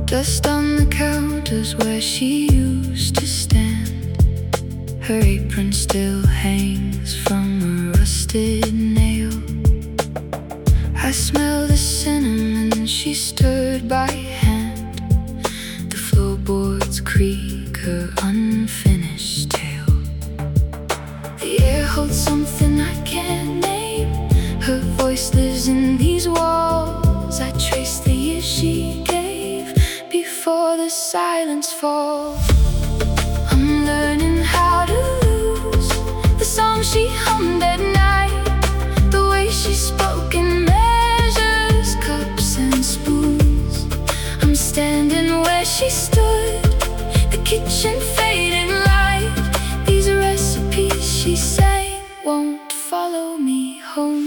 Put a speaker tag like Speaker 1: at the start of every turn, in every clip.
Speaker 1: Dust on the counters where she used to stand. Her apron still hangs from a rusted nail. I smell the cinnamon she stirred by hand. The floorboards creak her unfinished tale. The air holds something I can't name. Her voice lives in these walls. I trace the years she gave before the silence falls. I'm learning how to lose the song she hummed at night, the way she spoke in measures, cups and spoons. I'm standing where she stood, the kitchen fading light. These recipes she sang won't follow me home.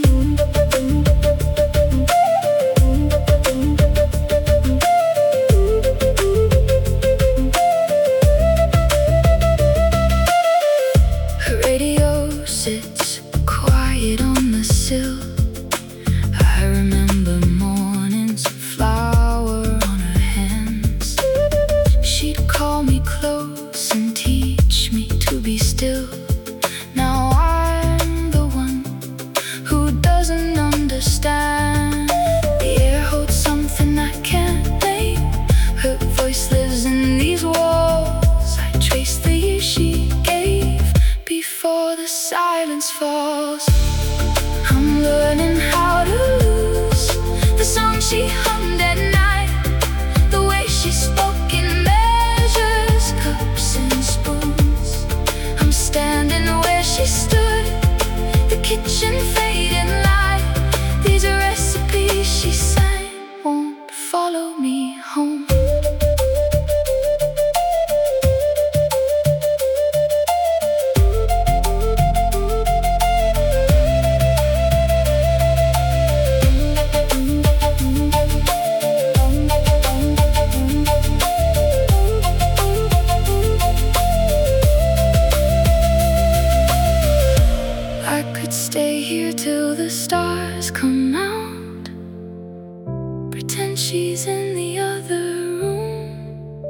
Speaker 1: Sits quiet on the sill. I remember mornings, flour on her hands. She'd call me close and teach me to be still. Now I'm the one who doesn't understand. The air holds something I can't name. Her voice lives in these walls. I trace the years she gave before the silence falls. I'm learning how to lose the song she hummed at night, the way she spoke in measures, cups and spoons. I'm standing where she stood, the kitchen fading light. These recipes she sang won't follow me home. Stay here till the stars come out, pretend she's in the other room.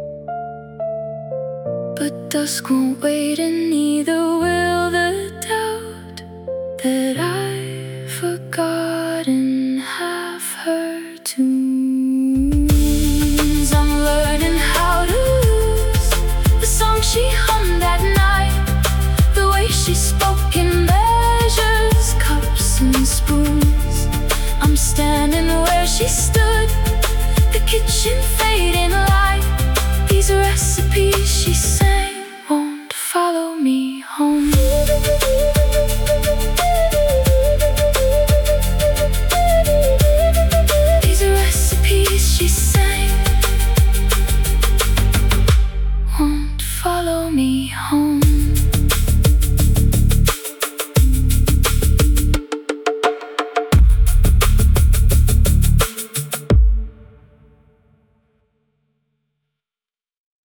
Speaker 1: But dusk won't wait, and neither will the doubt that I've forgotten half her tunes. I'm learning how to lose the song she hummed at night, the way she spoke in cups and spoons. I'm standing where she stood, the kitchen